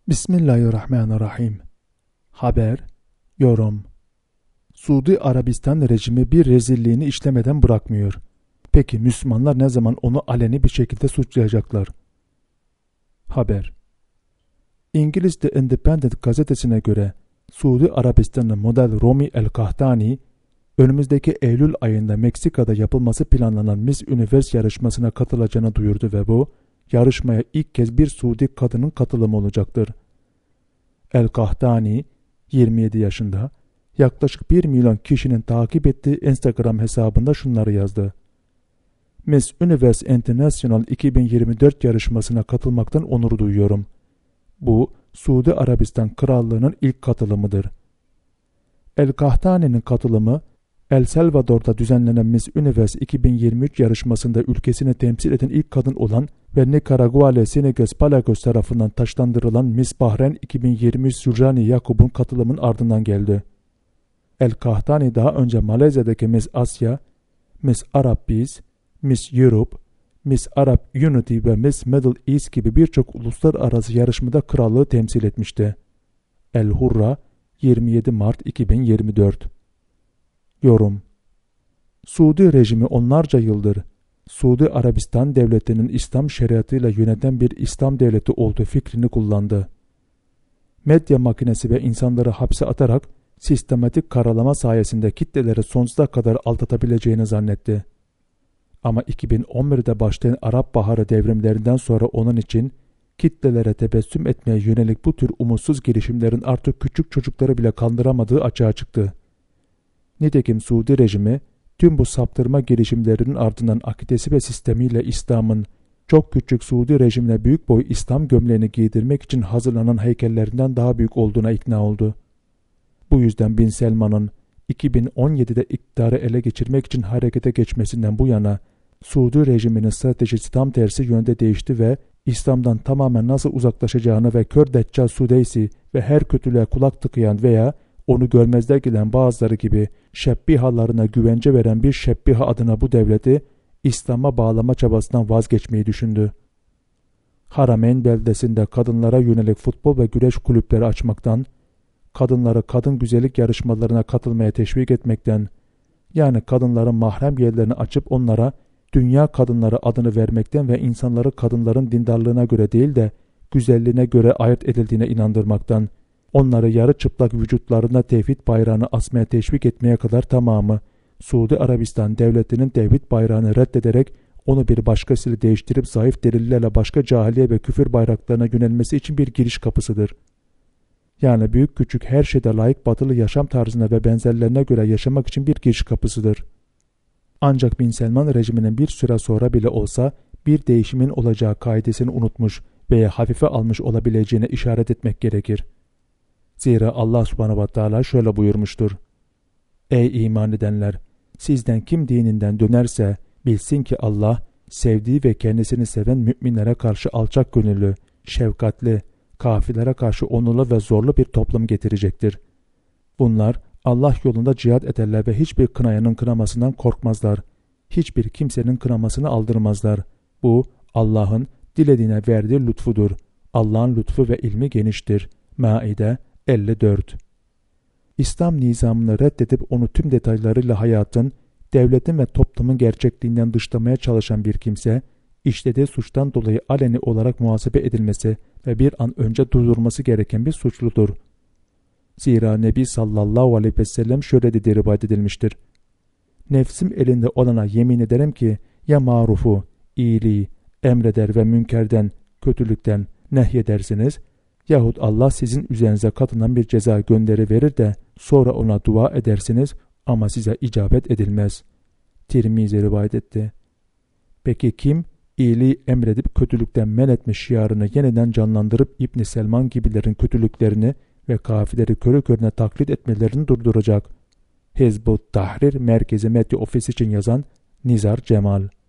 Bismillahirrahmanirrahim. Haber, yorum. Suudi Arabistan rejimi bir rezilliğini işlemeden bırakmıyor. Peki Müslümanlar ne zaman onu aleni bir şekilde suçlayacaklar? Haber. İngiliz The Independent gazetesine göre Suudi Arabistan'ın model Romy El-Kahtani, önümüzdeki Eylül ayında Meksika'da yapılması planlanan Miss Universe yarışmasına katılacağını duyurdu ve bu, yarışmaya ilk kez bir Suudi kadının katılımı olacaktır. El-Kahtani, 27 yaşında, yaklaşık 1 milyon kişinin takip ettiği Instagram hesabında şunları yazdı. Miss Universe International 2024 yarışmasına katılmaktan onur duyuyorum. Bu, Suudi Arabistan Krallığı'nın ilk katılımıdır. El-Kahtani'nin katılımı, El Salvador'da düzenlenen Miss Universe 2023 yarışmasında ülkesini temsil eden ilk kadın olan ve Nikaragua Senegas Palagos tarafından taçlandırılan Miss Bahreyn 2023 Zürrani Yakub'un katılımının ardından geldi. El-Kahtani daha önce Malezya'daki Miss Asya, Miss Arab Peace, Miss Europe, Miss Arab Unity ve Miss Middle East gibi birçok uluslararası yarışmada krallığı temsil etmişti. El-Hurra, 27 Mart 2024. Yorum. Suudi rejimi onlarca yıldır Suudi Arabistan devletinin İslam şeriatıyla yöneten bir İslam devleti olduğu fikrini kullandı. Medya makinesi ve insanları hapse atarak sistematik karalama sayesinde kitleleri sonsuza kadar aldatabileceğini zannetti. Ama 2011'de başlayan Arap Baharı devrimlerinden sonra onun için kitlelere tebessüm etmeye yönelik bu tür umutsuz girişimlerin artık küçük çocukları bile kandıramadığı açığa çıktı. Nitekim Suudi rejimi tüm bu saptırma girişimlerinin ardından akidesi ve sistemiyle İslam'ın çok küçük Suudi rejimine büyük boy İslam gömleğini giydirmek için hazırlanan heykellerinden daha büyük olduğuna ikna oldu. Bu yüzden Bin Selman'ın 2017'de iktidarı ele geçirmek için harekete geçmesinden bu yana Suudi rejiminin stratejisi tam tersi yönde değişti ve İslam'dan tamamen nasıl uzaklaşacağını ve kör Deccal Sudeysi ve her kötülüğe kulak tıkayan veya onu görmezler gelen bazıları gibi şebbihalarına güvence veren bir şebbiha adına bu devleti İslam'a bağlama çabasından vazgeçmeyi düşündü. Harameyn beldesinde kadınlara yönelik futbol ve güreş kulüpleri açmaktan, kadınları kadın güzellik yarışmalarına katılmaya teşvik etmekten, yani kadınların mahrem yerlerini açıp onlara dünya kadınları adını vermekten ve insanları kadınların dindarlığına göre değil de güzelliğine göre ayırt edildiğine inandırmaktan, onları yarı çıplak vücutlarında tevhid bayrağını asmaya teşvik etmeye kadar tamamı, Suudi Arabistan devletinin tevhid bayrağını reddederek onu bir başkasıyla değiştirip zayıf delillerle başka cahiliye ve küfür bayraklarına yönelmesi için bir giriş kapısıdır. Yani büyük küçük her şeyde layık batılı yaşam tarzına ve benzerlerine göre yaşamak için bir giriş kapısıdır. Ancak Bin Selman rejiminin bir süre sonra bile olsa bir değişimin olacağı kaidesini unutmuş veya hafife almış olabileceğine işaret etmek gerekir. Zira Allah subhanahu wa ta'ala şöyle buyurmuştur. Ey iman edenler! Sizden kim dininden dönerse bilsin ki Allah sevdiği ve kendisini seven müminlere karşı alçak gönüllü, şefkatli, kafirlere karşı onurlu ve zorlu bir toplum getirecektir. Bunlar Allah yolunda cihad ederler ve hiçbir kınayanın kınamasından korkmazlar. Hiçbir kimsenin kınamasını aldırmazlar. Bu Allah'ın dilediğine verdiği lütfudur. Allah'ın lütfu ve ilmi geniştir. Maide 54. İslam nizamını reddedip onu tüm detaylarıyla hayatın, devletin ve toplumun gerçekliğinden dışlamaya çalışan bir kimse, işlediği suçtan dolayı aleni olarak muhasebe edilmesi ve bir an önce durdurulması gereken bir suçludur. Zira Nebi sallallahu aleyhi ve sellem şöyle dediği rivayet edilmiştir. Nefsim elinde olana yemin ederim ki ya marufu, iyiliği, emreder ve münkerden, kötülükten nehyedersiniz yahut Allah sizin üzerinize katından bir ceza gönderi verir de sonra ona dua edersiniz ama size icabet edilmez. Tirmizi rivayet etti. Peki kim iyiliği emredip kötülükten men etme şiarını yeniden canlandırıp İbn Selman gibilerin kötülüklerini ve kafirleri körü körüne taklit etmelerini durduracak? Hizbut Tahrir Merkezi Medya Ofisi için yazan Nizar Cemal.